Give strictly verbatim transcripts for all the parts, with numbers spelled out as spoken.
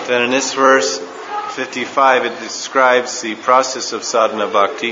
Then in this verse fifty-five, it describes the process of sadhana bhakti.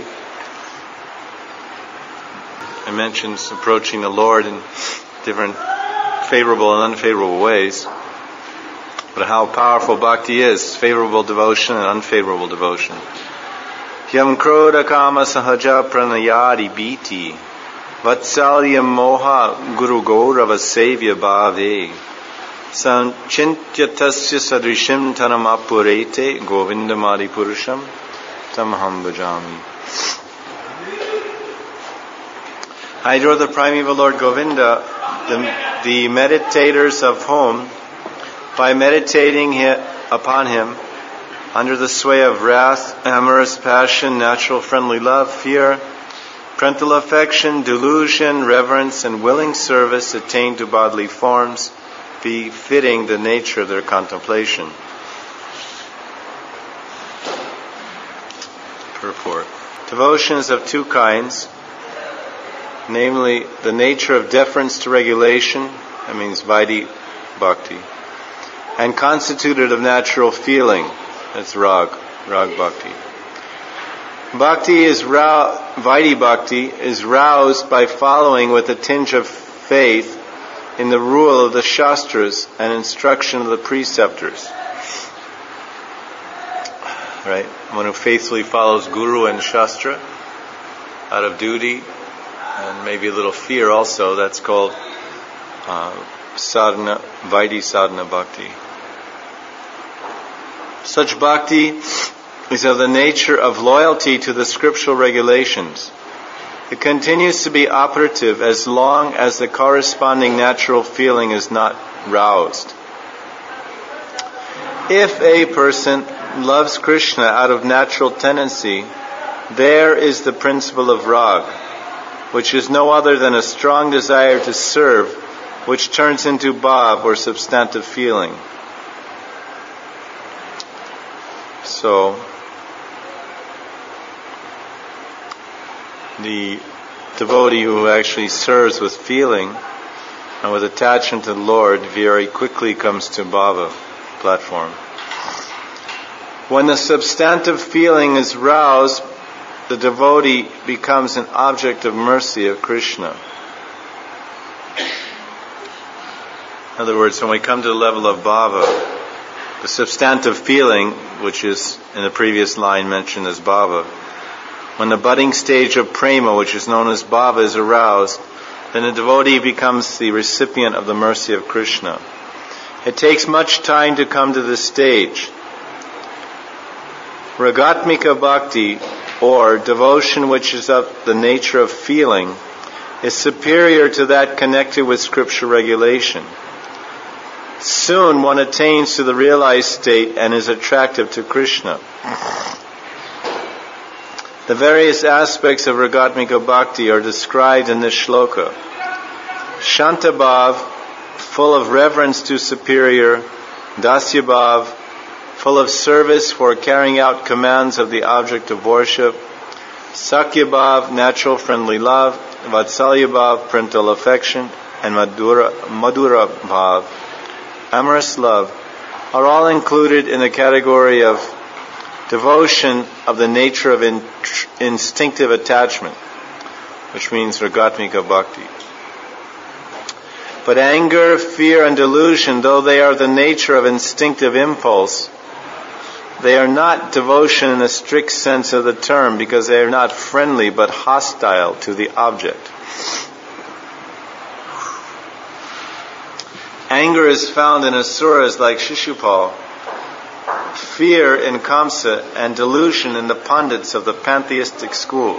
It mentions approaching the Lord in different favorable and unfavorable ways. But how powerful bhakti is, favorable devotion and unfavorable devotion. Yam krodha kama sahaja pranayadi biti vatsalyam moha guru gaurava sevya bhave sanchintya tasya sadrishim tanam apurete govindamadi purusham tamaham bhajami. I adore the primeval Lord Govinda, the, the meditators of whom, by meditating upon him, under the sway of wrath, amorous passion, natural friendly love, fear, parental affection, delusion, reverence, and willing service attain to bodily forms, befitting the nature of their contemplation. Purport. Devotion is of two kinds, namely the nature of deference to regulation, that means Vaidhi Bhakti, and constituted of natural feeling, that's Rag, Rag Bhakti. Bhakti is rou- Vaidhi Bhakti is roused by following with a tinge of faith in the rule of the Shastras and instruction of the preceptors. Right? One who faithfully follows Guru and Shastra out of duty and maybe a little fear also, that's called uh, sadhana, Vaidhi sadhana bhakti. Such bhakti is of the nature of loyalty to the scriptural regulations. It continues to be operative as long as the corresponding natural feeling is not roused. If a person loves Krishna out of natural tendency, there is the principle of Rag, which is no other than a strong desire to serve, which turns into bhav or substantive feeling. So, the devotee who actually serves with feeling and with attachment to the Lord very quickly comes to bhava platform. When the substantive feeling is roused, the devotee becomes an object of mercy of Krishna. In other words, when we come to the level of bhava, the substantive feeling, which is in the previous line mentioned as bhava, when the budding stage of prema, which is known as bhava, is aroused, then the devotee becomes the recipient of the mercy of Krishna. It takes much time to come to this stage. Ragatmika bhakti, or devotion which is of the nature of feeling, is superior to that connected with scripture regulation. Soon one attains to the realized state and is attractive to Krishna. The various aspects of Ragatmika bhakti are described in this shloka. Shantabhav, full of reverence to superior; Dasyabhav, full of service for carrying out commands of the object of worship; Sakyabhav, natural friendly love; Vatsalyabhav, parental affection; and Madhura, Madhura Bhav, amorous love, are all included in the category of devotion of the nature of in, instinctive attachment, which means Ragatmika bhakti. But anger, fear, and delusion, though they are the nature of instinctive impulse, they are not devotion in the strict sense of the term, because they are not friendly but hostile to the object. Anger is found in asuras like Shishupal, fear in Kamsa, and delusion in the Pandits of the pantheistic school.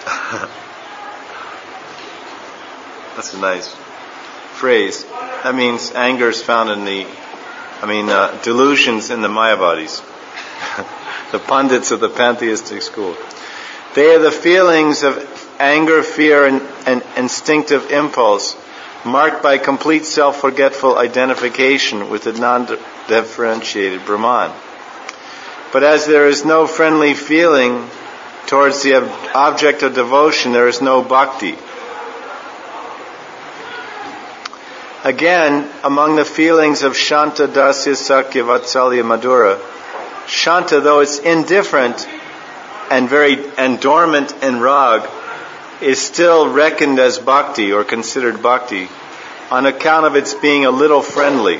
That's a nice phrase. That means anger is found in the, I mean, uh, delusions in the Mayavadis. The Pandits of the pantheistic school. They are the feelings of anger, fear, and, and instinctive impulse, marked by complete self-forgetful identification with the non-differentiated Brahman. But as there is no friendly feeling towards the ob- object of devotion, there is no bhakti. Again, among the feelings of Shanta, Dasya, Sakya, Vatsalya, Madhura, Shanta, though it's indifferent and very and dormant in rag, is still reckoned as bhakti or considered bhakti on account of its being a little friendly.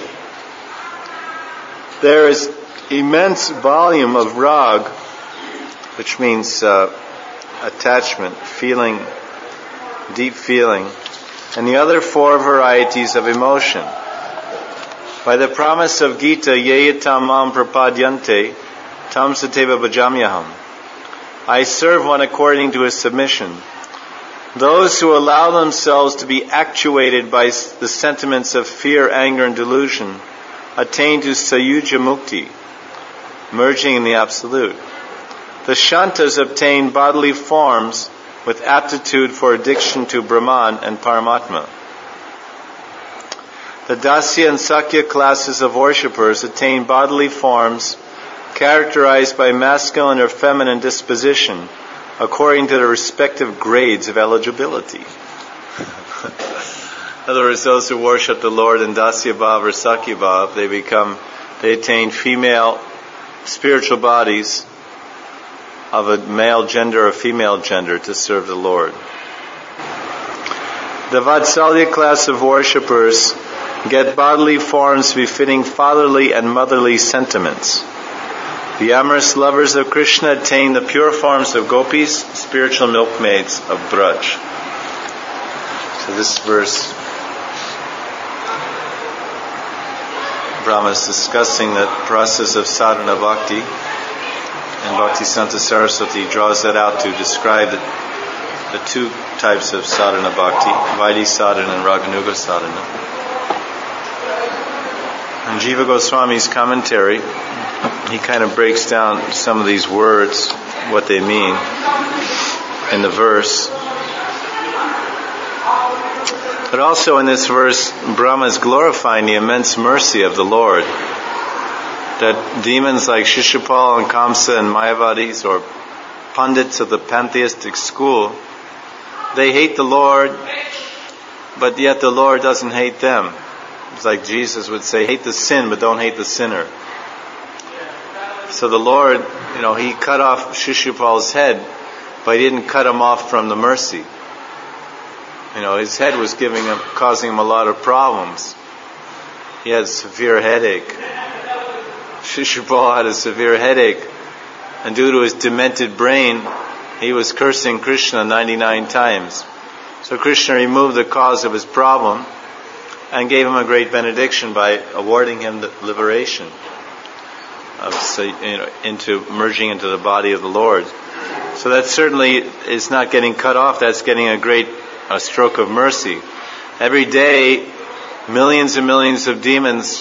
There is immense volume of rag, which means uh, attachment, feeling, deep feeling, and the other four varieties of emotion. By the promise of Gita, Yeyatam mam prapadyante, tam sateva bhajamyaham. I serve one according to his submission. Those who allow themselves to be actuated by the sentiments of fear, anger, and delusion attain to Sayuja Mukti, merging in the Absolute. The Shantas obtain bodily forms with aptitude for addiction to Brahman and Paramatma. The Dasya and Sakya classes of worshippers attain bodily forms characterized by masculine or feminine disposition according to the respective grades of eligibility. In other words, those who worship the Lord in Dasya Bhav or Sakya Bhav, they become, they attain female spiritual bodies of a male gender or female gender to serve the Lord. The Vatsalya class of worshippers get bodily forms befitting fatherly and motherly sentiments. The amorous lovers of Krishna attain the pure forms of gopis, spiritual milkmaids of Braj. So this verse, Brahma is discussing the process of sadhana bhakti, and Bhaktisiddhanta Saraswati draws that out to describe the, the two types of sadhana bhakti, Vaidhi sadhana and Raganuga sadhana. In Jiva Goswami's commentary, he kind of breaks down some of these words, what they mean in the verse. But also in this verse, Brahma is glorifying the immense mercy of the Lord. That demons like Shishupal and Kamsa and Mayavadis, or pundits of the pantheistic school, they hate the Lord, but yet the Lord doesn't hate them. It's like Jesus would say, hate the sin, but don't hate the sinner. So the Lord, you know, he cut off Shishupal's head, but he didn't cut him off from the mercy. You know, his head was giving him, causing him a lot of problems. He had a severe headache. Shishupal had a severe headache, and due to his demented brain, he was cursing Krishna ninety-nine times. So Krishna removed the cause of his problem and gave him a great benediction by awarding him the liberation of, so, you know, into merging into the body of the Lord. So that certainly is not getting cut off. That's getting a great a stroke of mercy. Every day, millions and millions of demons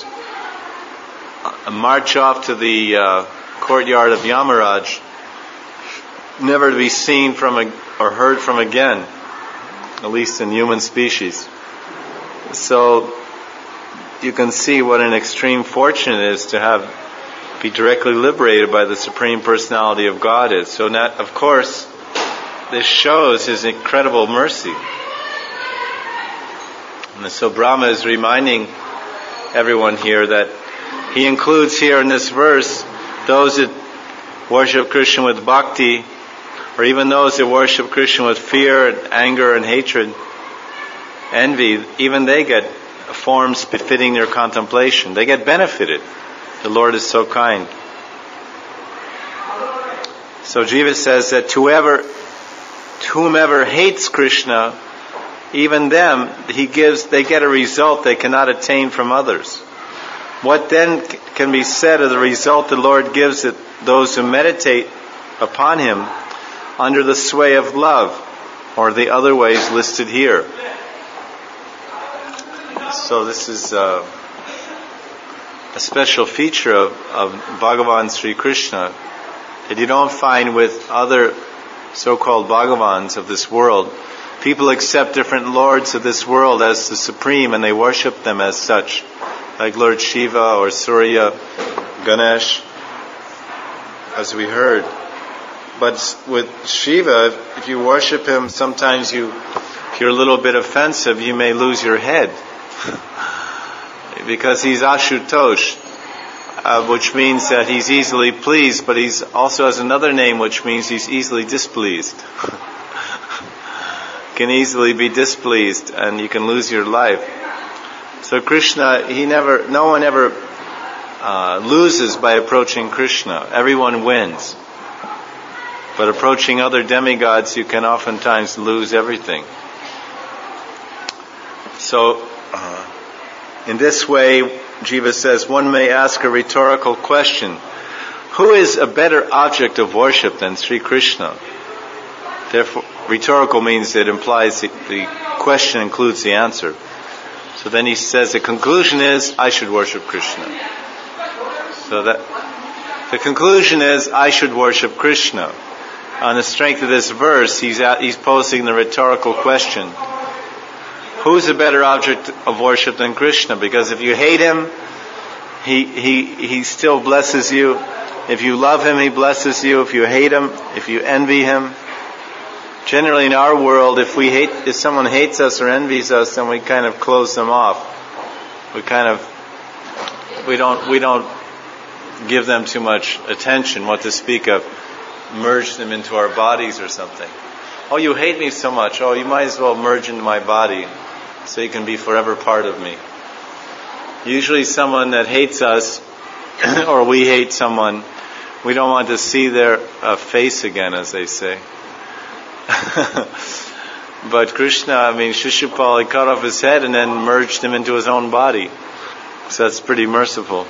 march off to the uh, courtyard of Yamaraj, never to be seen from a, or heard from again, at least in human species. So you can see what an extreme fortune it is to have be directly liberated by the Supreme Personality of Godhead. So that, of course, this shows His incredible mercy. And so Brahma is reminding everyone here that he includes here in this verse those that worship Krishna with bhakti, or even those that worship Krishna with fear and anger and hatred, envy. Even they get forms befitting their contemplation. They get benefited. The Lord is so kind. So Jiva says that to whoever, to whomever hates Krishna, even them, he gives, they get a result they cannot attain from others. What then can be said of the result the Lord gives it those who meditate upon Him under the sway of love, or the other ways listed here? So this is uh, a special feature of, of Bhagavan Sri Krishna that you don't find with other so-called Bhagavans of this world. People accept different lords of this world as the supreme, and they worship them as such, like Lord Shiva or Surya, Ganesh, as we heard. But with Shiva, if you worship him, sometimes you, if you're a little bit offensive, you may lose your head. because he's Ashutosh, uh, which means that he's easily pleased, but he's also has another name which means he's easily displeased. Can easily be displeased, and you can lose your life. So Krishna, he never, no one ever uh, loses by approaching Krishna. Everyone wins. But approaching other demigods, you can oftentimes lose everything. So, uh, in this way, Jiva says, one may ask a rhetorical question. Who is a better object of worship than Sri Krishna? Therefore, rhetorical means it implies the, the question includes the answer. So then he says, the conclusion is, I should worship Krishna. So that, the conclusion is, I should worship Krishna. On the strength of this verse, he's at, he's posing the rhetorical question. Who's a better object of worship than Krishna? Because if you hate him, he, he, he still blesses you. If you love him, he blesses you. If you hate him, if you envy him. Generally in our world, if we hate, if someone hates us or envies us, then we kind of close them off. We kind of, we don't, we don't give them too much attention, what to speak of, merge them into our bodies or something. Oh, you hate me so much. Oh, you might as well merge into my body so you can be forever part of me. Usually someone that hates us, or we hate someone, we don't want to see their uh, face again, as they say. But Krishna, I mean, Shishupal, he cut off his head and then merged him into his own body. So that's pretty merciful.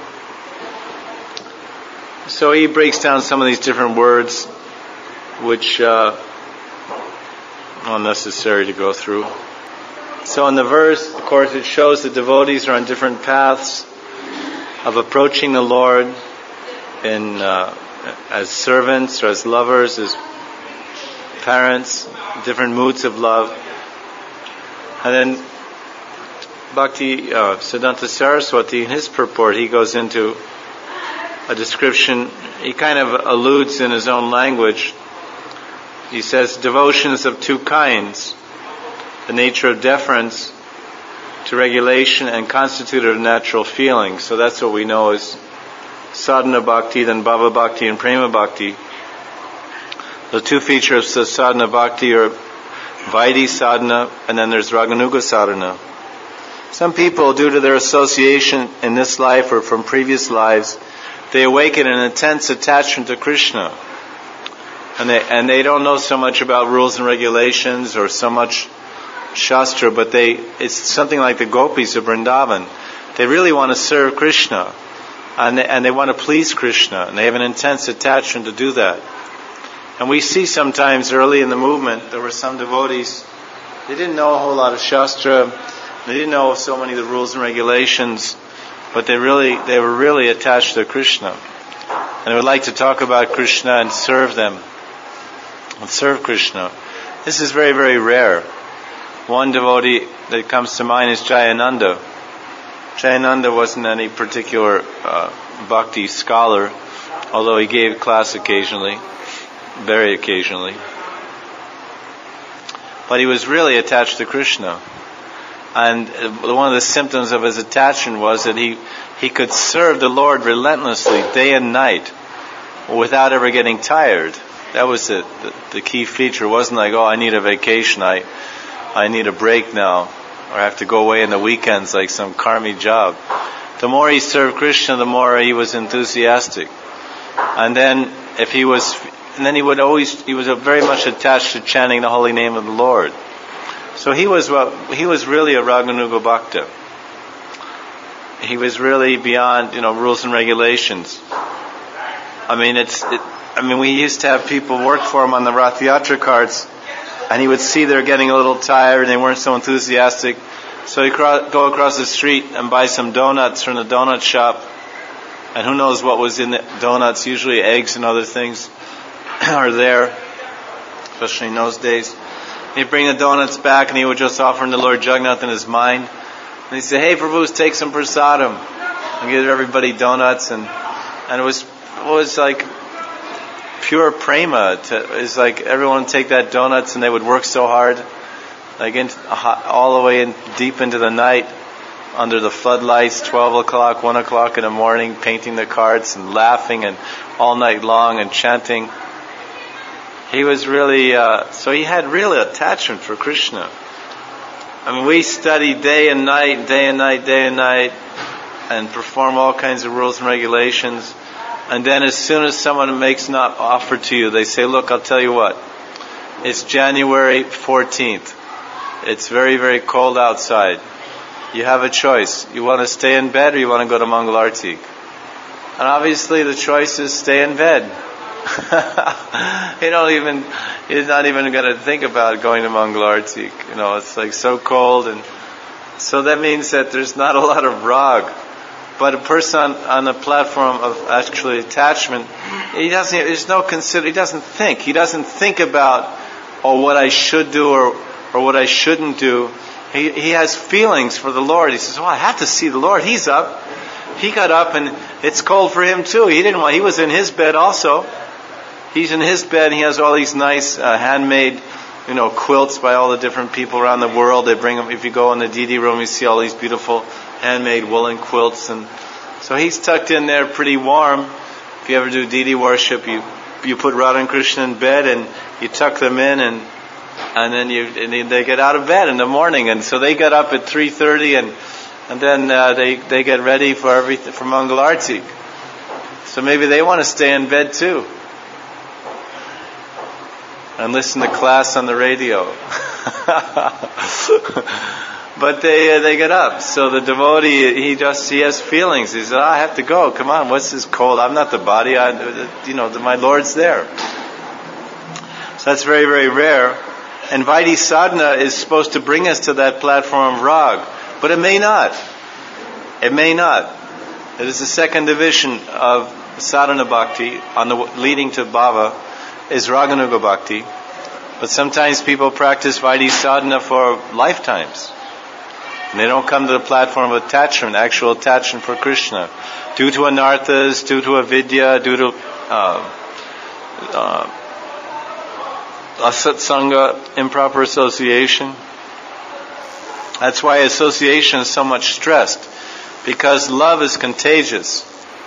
So he breaks down some of these different words, which uh, are unnecessary to go through. So in the verse, of course, it shows the devotees are on different paths of approaching the Lord in uh, as servants or as lovers, as parents, different moods of love. And then Bhakti uh, Siddhanta Saraswati, in his purport, he goes into a description. He kind of alludes in his own language. He says, devotion is of two kinds. The nature of deference to regulation and constituted of natural feelings. So that's what we know as sadhana bhakti, then bhava bhakti and prema bhakti. The two features of sadhana bhakti are Vaidhi sadhana, and then there's Raganuga sadhana. Some people, due to their association in this life or from previous lives, they awaken an intense attachment to Krishna. And they, and they don't know so much about rules and regulations or so much Shastra, but they, it's something like the gopis of Vrindavan. They really want to serve Krishna. And they, and they want to please Krishna. And they have an intense attachment to do that. And we see sometimes early in the movement, there were some devotees, they didn't know a whole lot of Shastra, they didn't know so many of the rules and regulations, but they really, they were really attached to Krishna. And they would like to talk about Krishna and serve them, and serve Krishna. This is very, very rare. One devotee that comes to mind is Jayananda. Jayananda wasn't any particular uh, bhakti scholar, although he gave class occasionally. Very occasionally. But he was really attached to Krishna. And one of the symptoms of his attachment was that he, he could serve the Lord relentlessly, day and night, without ever getting tired. That was the, the, the key feature. It wasn't like, oh, I need a vacation, I, I need a break now, or I have to go away in the weekends like some karmi job. The more he served Krishna, the more he was enthusiastic. And then, if he was... And then he would always, he was very much attached to chanting the holy name of the Lord. So he was, well, he was really a Raganuga Bhakta. He was really beyond, you know, rules and regulations. I mean, it's, it, I mean, we used to have people work for him on the Rath Yatra carts, and he would see they're getting a little tired, and they weren't so enthusiastic. So he'd cro- go across the street and buy some donuts from the donut shop, and who knows what was in the donuts, usually eggs and other things are there, especially in those days. He'd bring the donuts back and he would just offer them to Lord Jagannath in his mind. And he'd say, hey Prabhu, take some prasadam. And give everybody donuts. And and it was it was like pure prema. To, it's like everyone would take that donuts and they would work so hard, like in, all the way in, deep into the night, under the floodlights, twelve o'clock, one o'clock in the morning, painting the cards and laughing and all night long and chanting. He was really, uh, so he had real attachment for Krishna. I mean, we study day and night, day and night, day and night, and perform all kinds of rules and regulations. And then as soon as someone makes an offer to you, they say, look, I'll tell you what, it's January fourteenth. It's very, very cold outside. You have a choice. You want to stay in bed or you want to go to Mangal Arati? And obviously the choice is stay in bed. you don't even, he's not even going to think about going to Mangal Arati. You know, it's like so cold. And so that means that there's not a lot of rag. But a person on, on a platform of actually attachment, he doesn't, there's no consider, he doesn't think. He doesn't think about, oh, what I should do or, or what I shouldn't do. He, he has feelings for the Lord. He says, well, I have to see the Lord. He's up. He got up and it's cold for him too. He didn't want, he was in his bed also. He's in his bed and he has all these nice uh, handmade, you know, quilts by all the different people around the world. They bring them, if you go in the D D room, you see all these beautiful handmade woolen quilts. And so he's tucked in there pretty warm. If you ever do D D worship, you, you put Radha and Krishna in bed and you tuck them in and And then you, and they get out of bed in the morning, and so they get up at three thirty, and and then uh, they they get ready for everything for Mangal Arati. So maybe they want to stay in bed too, and listen to class on the radio. But they uh, they get up. So the devotee, he just he has feelings. He says, oh, I have to go. Come on, what's this cold? I'm not the body. I, you know, my Lord's there. So that's very, very rare. And Vaidhi sadhana is supposed to bring us to that platform of rag, but it may not. It may not. It is the second division of sadhana bhakti, on the leading to bhava, is raganuga bhakti. But sometimes people practice Vaidhi sadhana for lifetimes, and they don't come to the platform of attachment, actual attachment for Krishna, due to anarthas, due to avidya, due to uh, uh, asatsanga, improper association. That's why association is so much stressed, because love is contagious.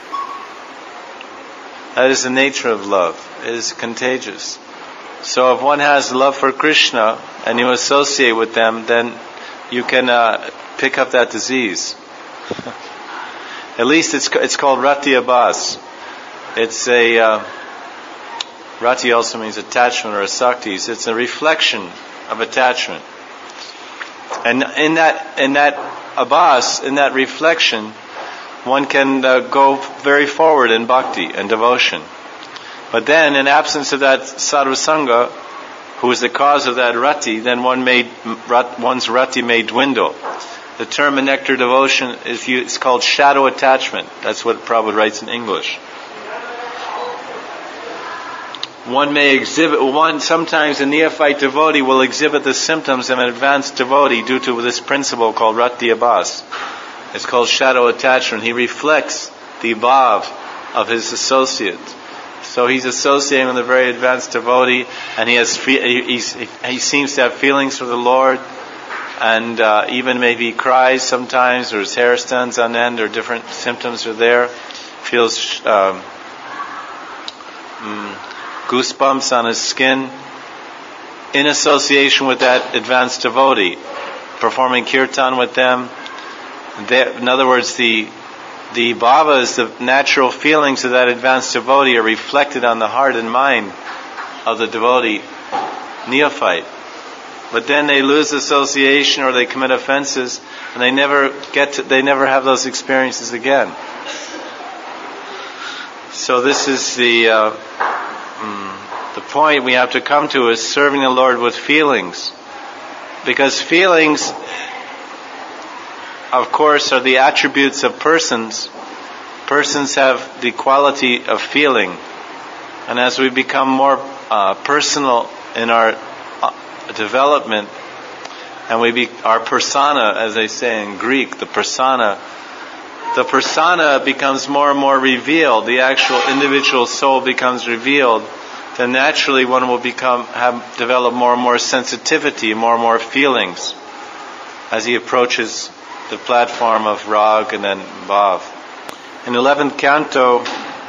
That is the nature of love. It is contagious. So if one has love for Krishna and you associate with them, then you can uh, pick up that disease. At least it's it's called Rati Abhas. It's a uh, Rati also means attachment or asaktis. It's a reflection of attachment. And in that in that abhas, in that reflection, one can uh, go very forward in bhakti and devotion. But then, in absence of that sadhusanga, who is the cause of that rati, then one may, one's rati may dwindle. The term in Nectar Devotion is it's called shadow attachment. That's what Prabhupada writes in English. One may exhibit, one sometimes a neophyte devotee will exhibit the symptoms of an advanced devotee due to this principle called Rati Abhas. It's called shadow attachment. He reflects the bhav of his associate. So he's associating with a very advanced devotee, and he has he, he seems to have feelings for the Lord, and uh, even maybe he cries sometimes, or his hair stands on end, or different symptoms are there. Feels um, mm, goosebumps on his skin, in association with that advanced devotee, performing kirtan with them. They, in other words, the the bhavas, the natural feelings of that advanced devotee are reflected on the heart and mind of the devotee neophyte. But then they lose association, or they commit offenses, and they never get to, they never have those experiences again. So this is the uh, mm, the point we have to come to, is serving the Lord with feelings, because feelings, of course, are the attributes of persons. Persons have the quality of feeling. And as we become more uh, personal in our uh, development, and we be our persona, as they say in Greek, the persona, the persona becomes more and more revealed, the actual individual soul becomes revealed, then naturally one will become, have develop more and more sensitivity, more and more feelings as he approaches the platform of Rag and then Bhav. In eleventh canto,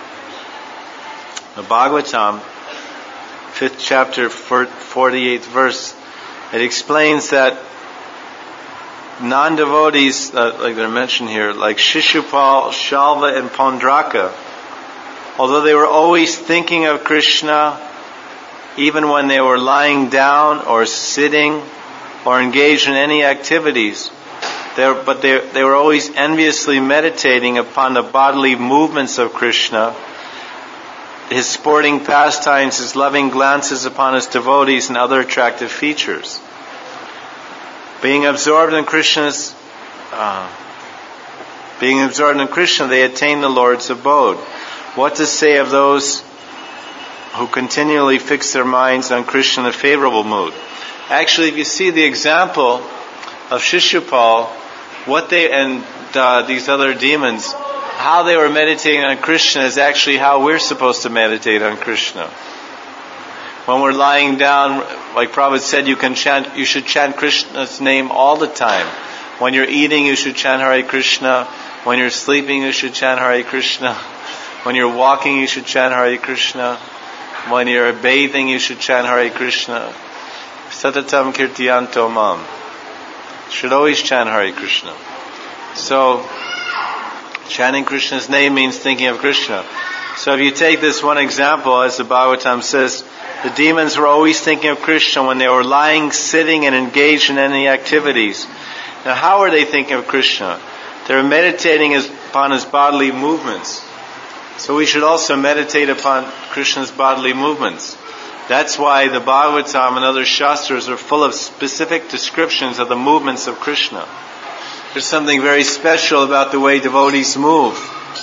the Bhagavatam, fifth chapter, forty-eighth verse, it explains that non-devotees, uh, like they're mentioned here, like Shishupal, Shalva, and Pondraka, although they were always thinking of Krishna, even when they were lying down or sitting or engaged in any activities, they, but they, they were always enviously meditating upon the bodily movements of Krishna, his sporting pastimes, his loving glances upon his devotees, and other attractive features. Being absorbed in Krishna's, uh, being absorbed in Krishna, they attain the Lord's abode. What to say of those who continually fix their minds on Krishna in a favorable mood? Actually, if you see the example of Shishupal, what they and uh, these other demons, how they were meditating on Krishna is actually how we're supposed to meditate on Krishna. When we're lying down, like Prabhupada said, you can chant, you should chant Krishna's name all the time. When you're eating, you should chant Hare Krishna. When you're sleeping, you should chant Hare Krishna. When you're walking, you should chant Hare Krishna. When you're bathing, you should chant Hare Krishna. Satatam kirtiyanto mam. Should always chant Hare Krishna. So, chanting Krishna's name means thinking of Krishna. So if you take this one example, as the Bhagavatam says, the demons were always thinking of Krishna when they were lying, sitting, and engaged in any activities. Now, how are they thinking of Krishna? They were meditating upon his bodily movements. So we should also meditate upon Krishna's bodily movements. That's why the Bhagavatam and other Shastras are full of specific descriptions of the movements of Krishna. There's something very special about the way devotees move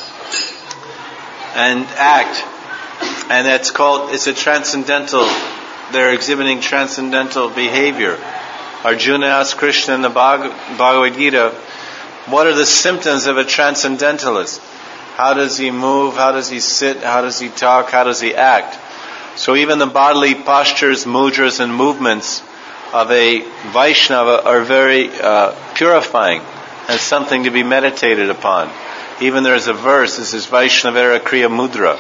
and act. And that's called, it's a transcendental, they're exhibiting transcendental behavior. Arjuna asked Krishna in the Bhagavad Gita, what are the symptoms of a transcendentalist? How does he move? How does he sit? How does he talk? How does he act? So even the bodily postures, mudras, and movements of a Vaishnava are very uh, purifying and something to be meditated upon. Even there's a verse, this is Vaishnavera Kriya Mudra,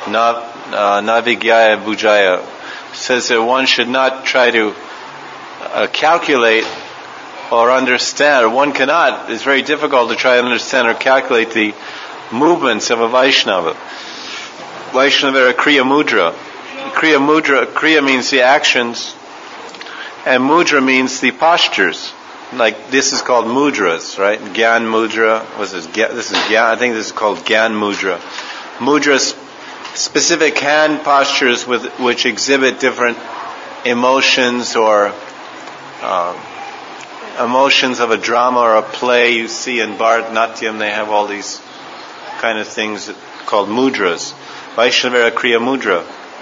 Navigyaya Bhujaya, says that one should not try to uh, calculate or understand, or one cannot, it's very difficult to try to understand or calculate the movements of a Vaishnava. Vaishnavera Kriya Mudra. Kriya Mudra, Kriya means the actions, and Mudra means the postures. Like, this is called mudras, right? Gyan Mudra, what's this? This is Gyan, I think this is called Gyan Mudra. Mudras, specific hand postures with which exhibit different emotions or um, emotions of a drama or a play. You see in Bharatanatyam, they have all these kind of things called mudras. Vaishnavera Kriya Mudra.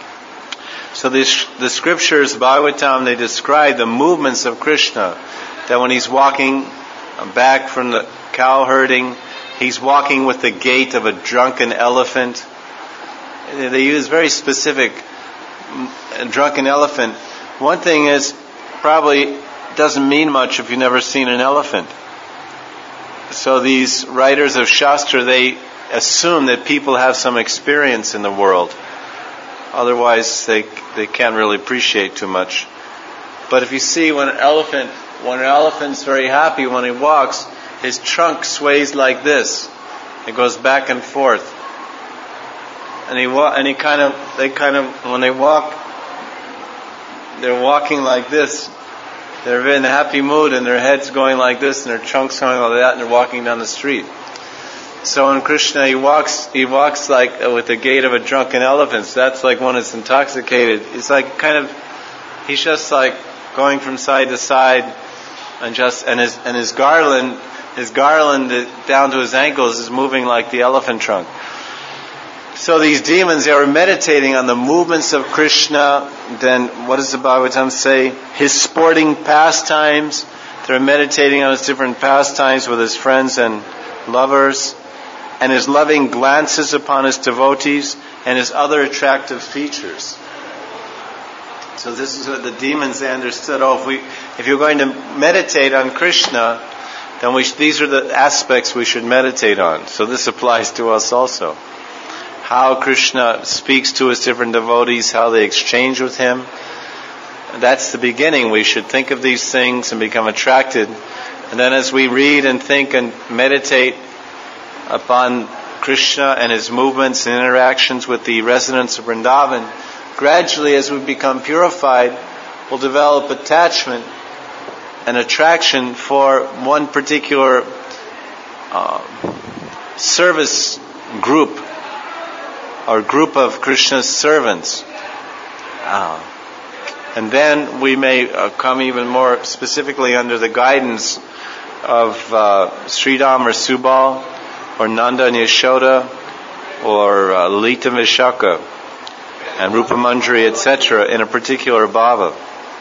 So this, the scriptures, Bhagavatam, they describe the movements of Krishna. That when he's walking back from the cow herding, he's walking with the gait of a drunken elephant. They use very specific drunken elephant. One thing is, probably doesn't mean much if you've never seen an elephant. So these writers of Shastra, they assume that people have some experience in the world. Otherwise, they they can't really appreciate too much. But if you see when an elephant, when an elephant's very happy, when he walks, his trunk sways like this. It goes back and forth. And he wa- and he kind of, they kind of, when they walk, they're walking like this. They're in a happy mood and their head's going like this and their trunk's going like that and they're walking down the street. So in Krishna, he walks, he walks like uh, with the gait of a drunken elephant. So that's like one that's intoxicated. It's like kind of, he's just like going from side to side, and just and his and his garland, his garland down to his ankles is moving like the elephant trunk. So these demons, they were meditating on the movements of Krishna. Then what does the Bhagavatam say? His sporting pastimes. They're meditating on his different pastimes with his friends and lovers, and his loving glances upon his devotees, and his other attractive features. So this is what the demons, they understood. Oh, if we, if you're going to meditate on Krishna, then we sh- these are the aspects we should meditate on. So this applies to us also. How Krishna speaks to his different devotees, how they exchange with him. That's the beginning. We should think of these things and become attracted. And then as we read and think and meditate upon Krishna and his movements and interactions with the residents of Vrindavan, gradually as we become purified, we'll develop attachment and attraction for one particular uh, service group or group of Krishna's servants. Uh, and then we may uh, come even more specifically under the guidance of uh, Sridham or Subal or Nanda and Yashoda or uh, Lalita and Vishaka and Rupa Manjari, et cetera in a particular bhava.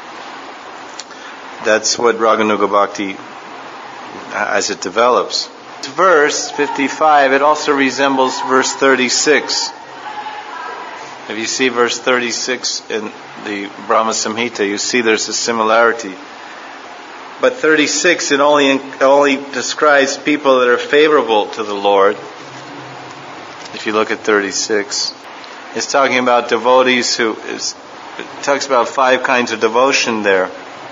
That's what Raganuga Bhakti, as it develops. Verse fifty-five, it also resembles verse thirty-six. If you see verse thirty-six in the Brahma Samhita, you see there's a similarity. But thirty-six, it only only describes people that are favorable to the Lord. If you look at thirty-six, it's talking about devotees who is, it talks about five kinds of devotion there.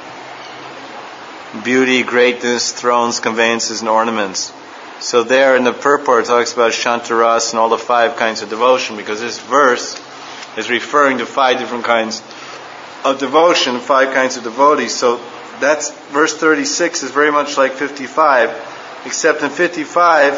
Beauty, greatness, thrones, conveyances, and ornaments. So there in the purport it talks about Shantaras and all the five kinds of devotion, because this verse is referring to five different kinds of devotion, five kinds of devotees. So that's verse thirty-six is very much like fifty-five, except in fifty-five,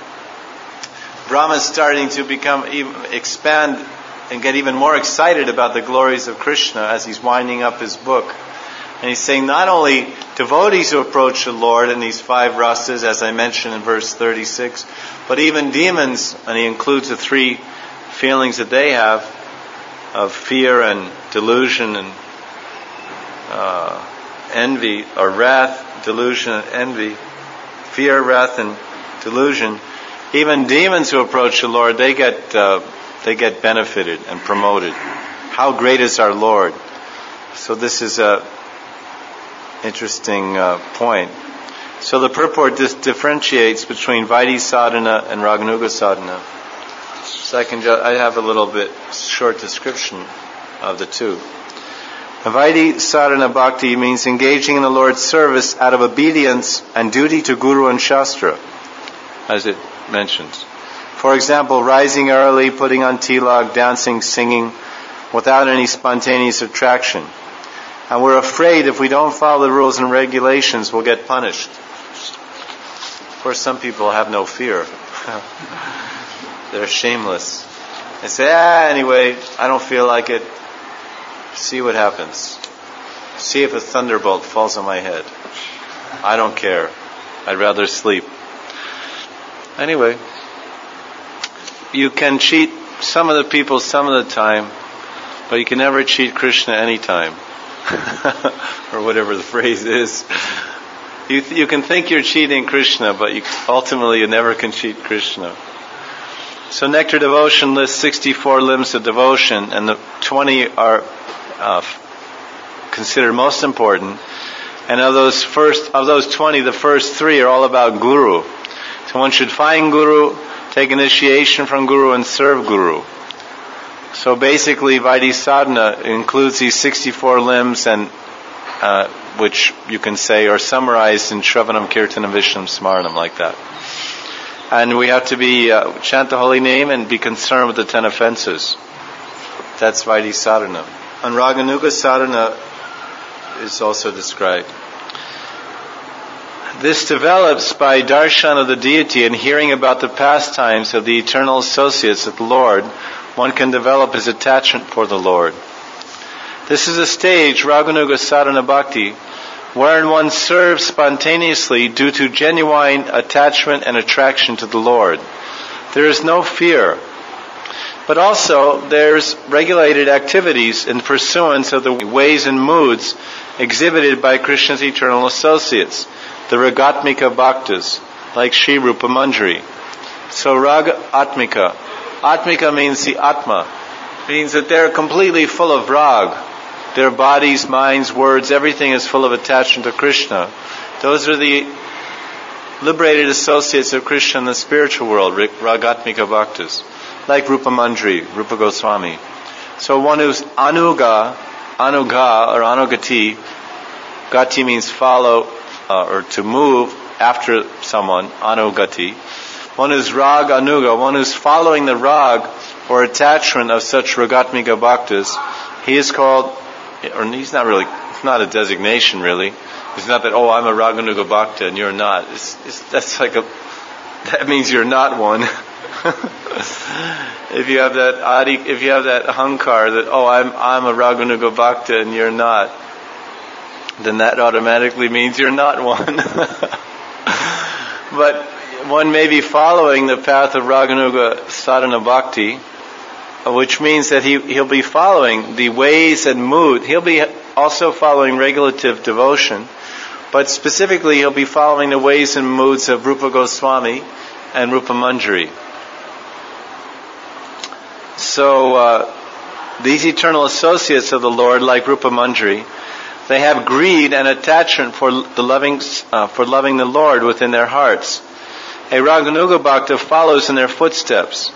Brahma is starting to become even, expand and get even more excited about the glories of Krishna as he's winding up his book. And he's saying not only devotees who approach the Lord in these five rasas, as I mentioned in verse thirty-six, but even demons, and he includes the three feelings that they have of fear and delusion and uh, envy, or wrath, delusion and envy, fear, wrath, and delusion. Even demons who approach the Lord, they get uh, they get benefited and promoted. How great is our Lord! So this is a interesting uh, point. So the purport dis- differentiates between Vaidhi sadhana and Raganuga sadhana. So I can ju- I have a little bit short description of the two. Vaidhi sadhana bhakti means engaging in the Lord's service out of obedience and duty to Guru and Shastra, as it mentions. For example, rising early, putting on tilak, dancing, singing, without any spontaneous attraction. And we're afraid if we don't follow the rules and regulations, we'll get punished. Of course, some people have no fear. They're shameless. They say, ah, anyway, I don't feel like it. See what happens. See if a thunderbolt falls on my head. I don't care. I'd rather sleep. Anyway, you can cheat some of the people some of the time, but you can never cheat Krishna any time. Or whatever the phrase is. You th- you can think you're cheating Krishna, but you ultimately you never can cheat Krishna. So Nectar Devotion lists sixty-four limbs of devotion, and the twenty are uh, considered most important. And of those first, of those twenty, the first three are all about Guru. So one should find Guru, take initiation from Guru, and serve Guru. So basically, Vaidhi sadhana includes these sixty-four limbs, and uh, which you can say are summarized in Shravanam, Kirtanam, Vishnam, Smaranam, like that. And we have to be uh, chant the holy name and be concerned with the ten offenses. That's Vaidhi sadhana. And Raganuga sadhana is also described. This develops by darshan of the deity and hearing about the pastimes of the eternal associates of the Lord. One can develop his attachment for the Lord. This is a stage, Raganuga sadhana bhakti, wherein one serves spontaneously due to genuine attachment and attraction to the Lord. There is no fear. But also, there's regulated activities in pursuance of the ways and moods exhibited by Krishna's eternal associates, the Ragatmika Bhaktas, like Sri Rupa Manjari. So Raga Atmika. Atmika means the Atma. Means that they're completely full of rag. Their bodies, minds, words, everything is full of attachment to Krishna. Those are the liberated associates of Krishna in the spiritual world, Ragatmika Bhaktas, like Rupa Mandri, Rupa Goswami. So one who's anuga, anuga or anugati, gati means follow uh, or to move after someone, anugati. One who's rag anuga, one who's following the rag or attachment of such Ragatmika Bhaktas, he is called, or he's not really, it's not a designation really. It's not that, oh, I'm a Raganuga Bhakta and you're not. It's, it's, that's like a, that means you're not one. If you have that adi, if you have that ahankar that, oh, I'm I'm a Raganuga Bhakta and you're not, then that automatically means you're not one. But one may be following the path of Raganuga Sadhana Bhakti, which means that he he'll be following the ways and mood. He'll be also following regulative devotion, but specifically he'll be following the ways and moods of Rupa Goswami and Rupa Manjari. So uh, these eternal associates of the Lord, like Rupa Manjari, they have greed and attachment for the loving uh, for loving the Lord within their hearts. A Raganuga Bhakta follows in their footsteps.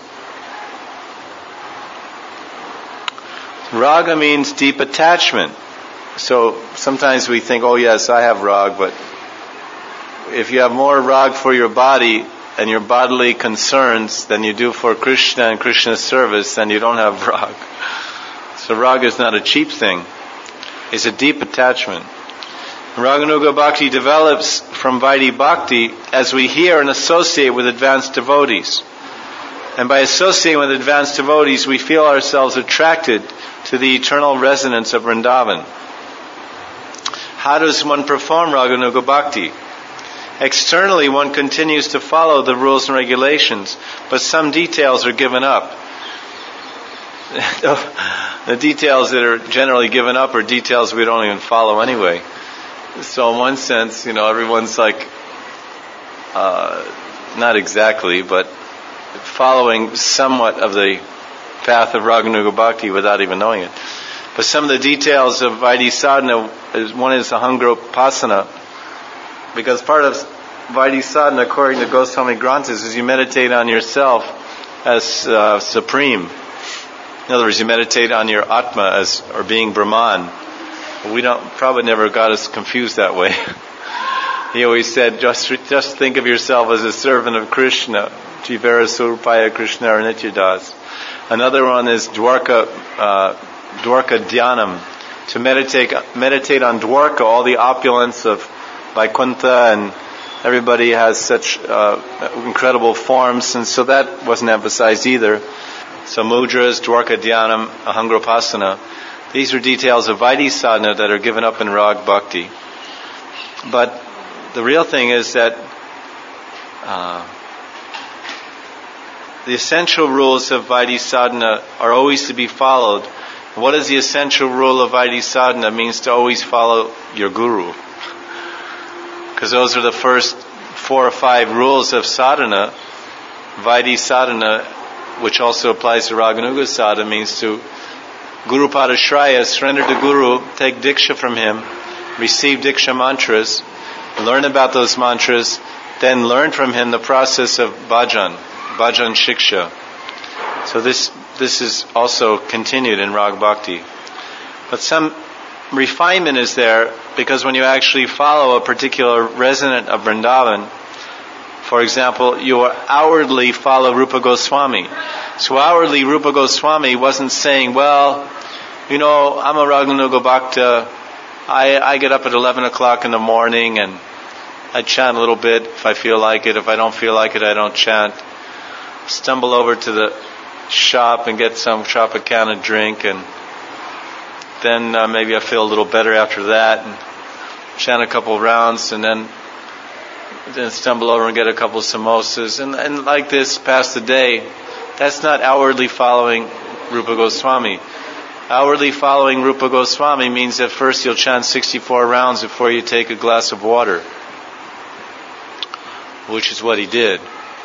Raga means deep attachment. So sometimes we think, oh yes, I have rag, but if you have more rag for your body and your bodily concerns than you do for Krishna and Krishna's service, then you don't have rag. So rag is not a cheap thing. It's a deep attachment. Raganuga Bhakti develops from Vaidhi Bhakti as we hear and associate with advanced devotees. And by associating with advanced devotees, we feel ourselves attracted to the eternal resonance of Vrindavan. How does one perform Raganuga Bhakti? Externally, one continues to follow the rules and regulations, but some details are given up. The details that are generally given up are details we don't even follow anyway. So in one sense, you know, everyone's like, uh, not exactly, but following somewhat of the path of Raganuga Bhakti without even knowing it. But some of the details of Vaidhi Sadhana, is, one is Ahangaropasana, because part of Vaidhi Sadhana, according to Goswami Granthas, is you meditate on yourself as uh, supreme. In other words, you meditate on your Atma as, or being Brahman. We don't, probably never got us confused that way. He always said, just just think of yourself as a servant of Krishna. Jivara Surupaya Krishna Nityadas. Another one is Dwarka, uh, Dwarka Dhyanam. To meditate, meditate on Dwarka, all the opulence of Vaikuntha, and everybody has such uh, incredible forms, and so that wasn't emphasized either. So mudras, Dwarka Dhyanam, Ahangaropasana. These are details of Vaidhi Sadhana that are given up in Rag Bhakti. But the real thing is that uh, the essential rules of Vaidhi Sadhana are always to be followed. What is the essential rule of Vaidhi Sadhana? It means to always follow your guru. Because those are the first four or five rules of sadhana. Vaidhi Sadhana, which also applies to Raganuga Sadhana, means to Guru Padashraya, surrender to Guru, take Diksha from him, receive Diksha mantras, learn about those mantras, then learn from him the process of bhajan, bhajan shiksha. So this this is also continued in Rag Bhakti. But some refinement is there, because when you actually follow a particular resident of Vrindavan, for example, you outwardly follow Rupa Goswami. So outwardly, Rupa Goswami wasn't saying, well, you know, I'm a Raganuga Bhakta, I, I get up at eleven o'clock in the morning and I chant a little bit if I feel like it. If I don't feel like it, I don't chant. Stumble over to the shop and get some Tropicana drink, and then uh, maybe I feel a little better after that, and chant a couple rounds, and then then stumble over and get a couple of samosas, and, and like this pass the day. That's not outwardly following Rupa Goswami. Outwardly following Rupa Goswami means that first you'll chant sixty-four rounds before you take a glass of water, which is what he did.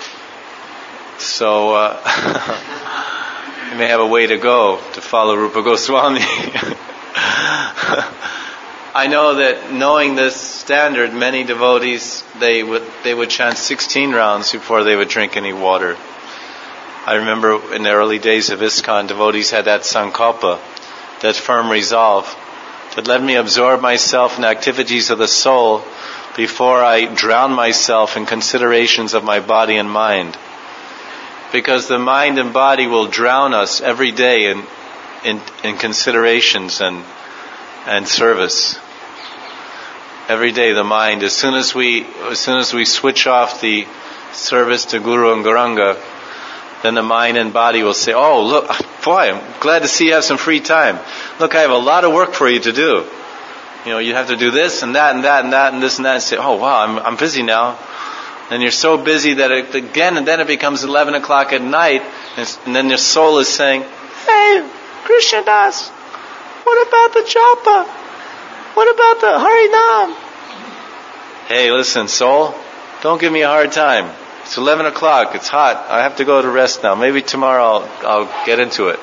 So uh, you may have a way to go to follow Rupa Goswami. I know that knowing this standard, many devotees, they would they would chant sixteen rounds before they would drink any water. I remember in the early days of ISKCON, devotees had that sankalpa, that firm resolve, that let me absorb myself in activities of the soul before I drown myself in considerations of my body and mind. Because the mind and body will drown us every day in in, in considerations and and service. Every day the mind, as soon as we as soon as we switch off the service to Guru and Gauranga, then the mind and body will say, oh, look, boy, I'm glad to see you have some free time. Look, I have a lot of work for you to do. You know, you have to do this and that and that and that and this and that. And say, oh, wow, I'm I'm busy now. And you're so busy that it, again and then it becomes eleven o'clock at night, and, and then your soul is saying, hey, Krishnadas, what about the japa? What about the Harinam? Hey, listen, soul, don't give me a hard time. It's eleven o'clock. It's hot. I have to go to rest now. Maybe tomorrow I'll, I'll get into it.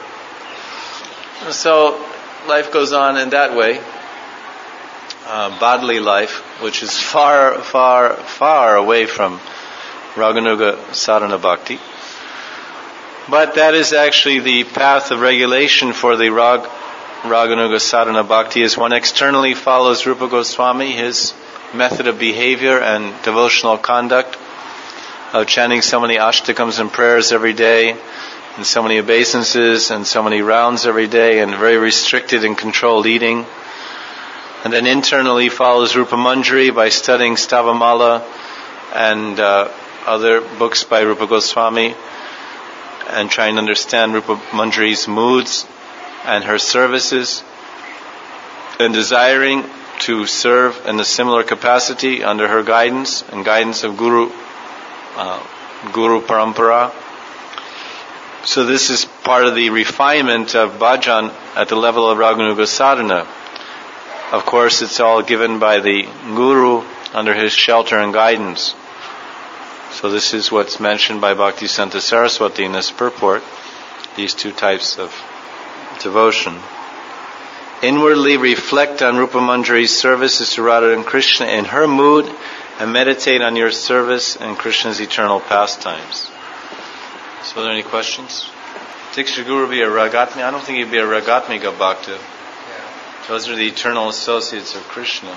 So life goes on in that way. Uh, bodily life, which is far, far, far away from Raganuga Sadhana Bhakti. But that is actually the path of regulation for the Rag, Raganuga Sadhana Bhakti, is one externally follows Rupa Goswami, his method of behavior and devotional conduct, of chanting so many ashtakams and prayers every day, and so many obeisances, and so many rounds every day, and very restricted and controlled eating. And then internally follows Rupa Manjari by studying Stavamala and uh, other books by Rupa Goswami, and trying to understand Rupa Manjari's moods and her services, and desiring to serve in a similar capacity under her guidance and guidance of Guru, uh, Guru Parampara. So this is part of the refinement of bhajan at the level of Raganuga Sadhana. Of course, it's all given by the Guru under his shelter and guidance. So this is what's mentioned by Bhaktisanta Saraswati in this purport, these two types of devotion. Inwardly reflect on Rupa Manjari's services to Radha and Krishna in her mood, and meditate on your service and Krishna's eternal pastimes. So are there any questions? Diksha Guru be a Ragatmi? I don't think he'd be a Ragatmika Bhakta. Those are the eternal associates of Krishna.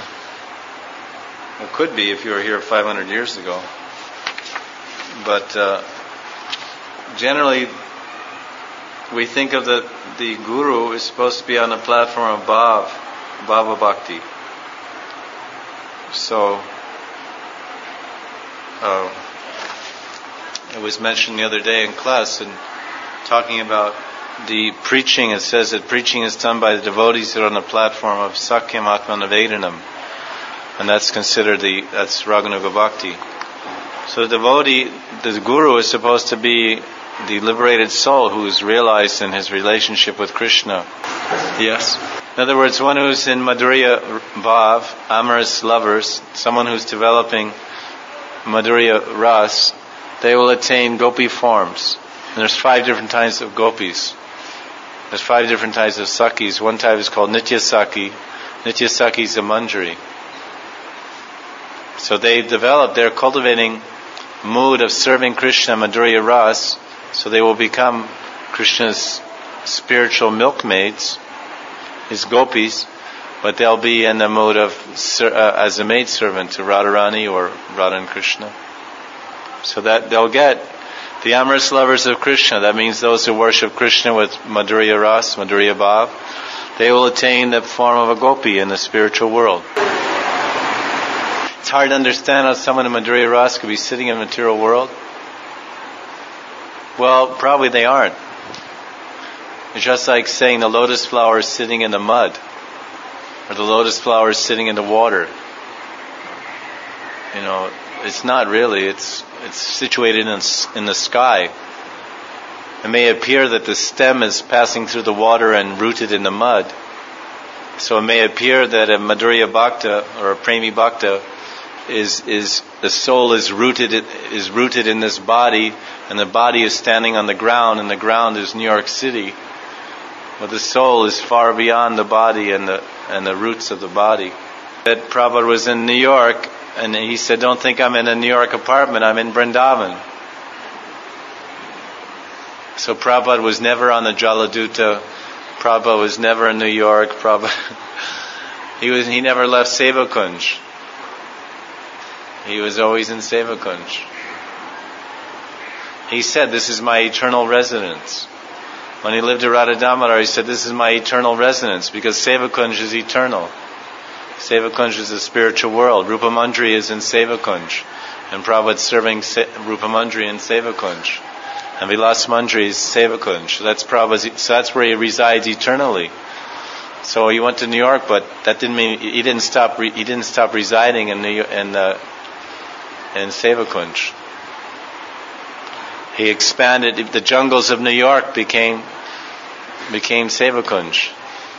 It could be if you were here five hundred years ago. But uh, generally, we think of the, the Guru is supposed to be on the platform of Bhav, Bhava Bhakti. So, uh, it was mentioned the other day in class, and talking about the preaching, it says that preaching is done by the devotees that are on the platform of Sakyam Atma Nivedanam, and that's considered the that's Raganuga Bhakti. So the devotee, the Guru, is supposed to be the liberated soul who is realized in his relationship with Krishna. Yes. In other words, one who's in Madhurya Bhav, amorous lovers, someone who's developing Madhurya Ras, they will attain gopi forms. And there's five different types of gopis. There's five different types of sakis. One type is called Nitya Saki. Nitya Saki is a manjari. So they develop, they're cultivating mood of serving Krishna, Madhurya Ras, so they will become Krishna's spiritual milkmaids, his gopis, but they'll be in the mood of uh, as a maidservant to Radharani or Radha and Krishna. So that they'll get the amorous lovers of Krishna, that means those who worship Krishna with Madhurya Ras, Madhurya Bhav, they will attain the form of a gopi in the spiritual world. It's hard to understand how someone in Madhurya Ras could be sitting in the material world. Well, probably they aren't. It's just like saying the lotus flower is sitting in the mud, or the lotus flower is sitting in the water. You know, it's not really. It's it's situated in in the sky. It may appear that the stem is passing through the water and rooted in the mud. So it may appear that a Madhurya Bhakta or a Premi Bhakta is is the soul is rooted is rooted in this body, and the body is standing on the ground, and the ground is New York City. But the soul is far beyond the body and the and the roots of the body. that Prabhupada was in New York, and he said, "Don't think I'm in a New York apartment, I'm in Vrindavan." So Prabhupada was never on the Jaladuta. Prabhupada was never in New York. Prabhupada, he was, he never left Sevakunj. He was always in Sevakunj. He said, "This is my eternal residence." When he lived at Radha Damodar, he said, "This is my eternal residence," because Sevakunj is eternal. Sevakunj is a spiritual world. Rupa Mandri is in Sevakunj. And Prabhupada's serving Se- Rupa Mandri in Sevakunj. And Vilas Mandri is Sevakunj. So that's Prabhupada's, so that's where he resides eternally. So he went to New York, but that didn't mean he didn't stop. Re, he didn't stop residing in New York, in uh, in Sevakunj. He expanded. The jungles of New York became became Sevakunj.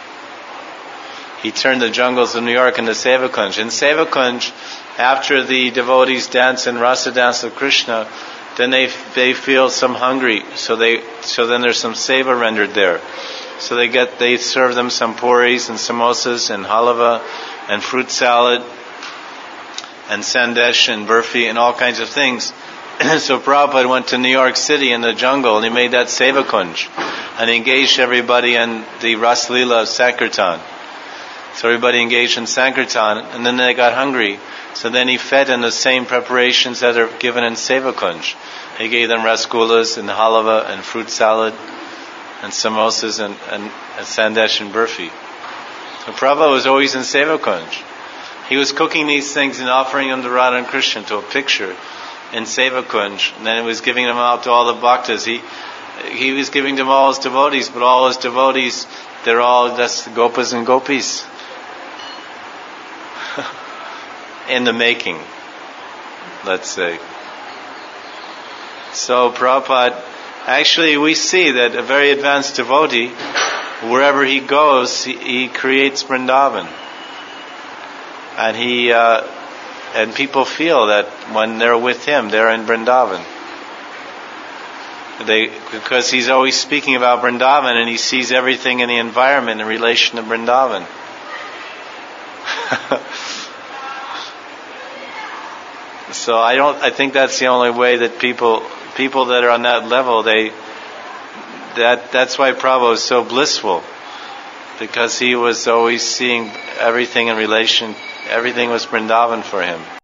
He turned the jungles of New York into Sevakunj. In Sevakunj, after the devotees dance in Rasa dance of Krishna, then they they feel some hungry, so they so then there's some seva rendered there. So they get they serve them some puris and samosas and halava and fruit salad and sandesh and burfi and all kinds of things. So Prabhupada went to New York City in the jungle and he made that Sevakunj and he engaged everybody in the Ras Leela of Sankirtan. So everybody engaged in Sankirtan, and then they got hungry. So then he fed in the same preparations that are given in Sevakunj. He gave them rasgullas and halava and fruit salad and samosas and, and, and sandesh and burfi. So Prabhupada was always in Sevakunj. He was cooking these things and offering them to Radha and Krishna to a picture in Sevakunj. And then he was giving them out to all the bhaktas. He, he was giving them all his devotees, but all his devotees, they're all just gopas and gopis. In the making, let's say. So Prabhupada, actually we see that a very advanced devotee, wherever he goes, he, he creates Vrindavan. And he, uh, and people feel that when they're with him, they're in Vrindavan. They, because he's always speaking about Vrindavan and he sees everything in the environment in relation to Vrindavan. So I don't. I think that's the only way that people, people that are on that level, they, that that's why Prabhupada was so blissful, because he was always seeing everything in relation. Everything was Vrindavan for him.